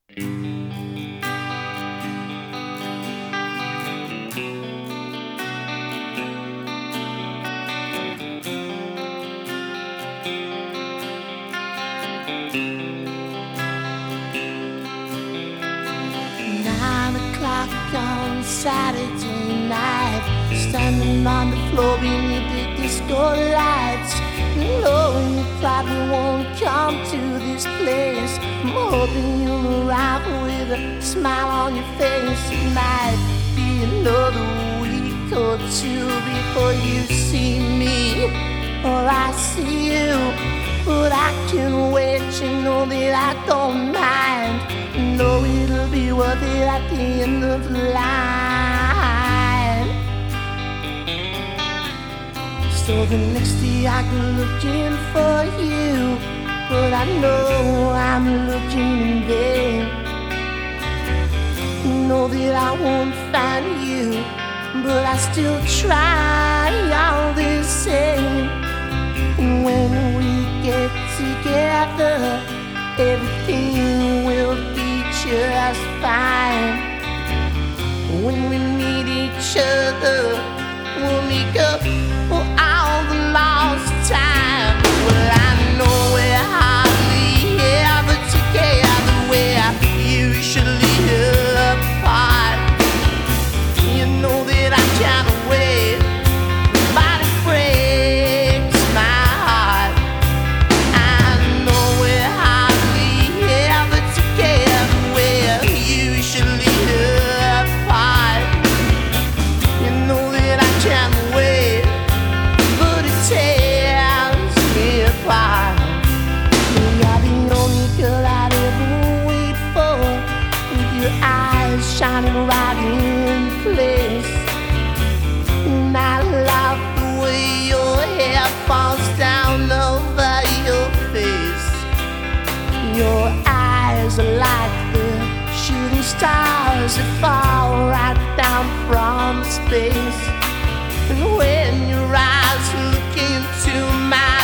9 o'clock on Saturday night, standing on the floor beneath the disco lights, knowing you probably won't come to this place. I'm hoping you'll arrive with a smile on your face. It might be another week or two before you see me or I see you, but I can wait. You know that I don't mind. Know it'll be worth it at the end of the line. So the next day I go looking for you, but I know I'm looking in vain. Know that I won't find you, but I still try all the same. When we get together, everything will be just fine. When we meet each other, we'll make up for all the lost time. Well, I know we're hardly ever together. We're usually apart. You know that I can't wait, but it breaks my heart. I know we're hardly ever together. We're usually apart. You know that I can't wait, but it tears me apart. You're the only girl I'd ever wait for, with your eyes shining right in place. And I love the way your hair falls down over your face. Your eyes are like the shooting stars that fall right down from space. And when your eyes look into my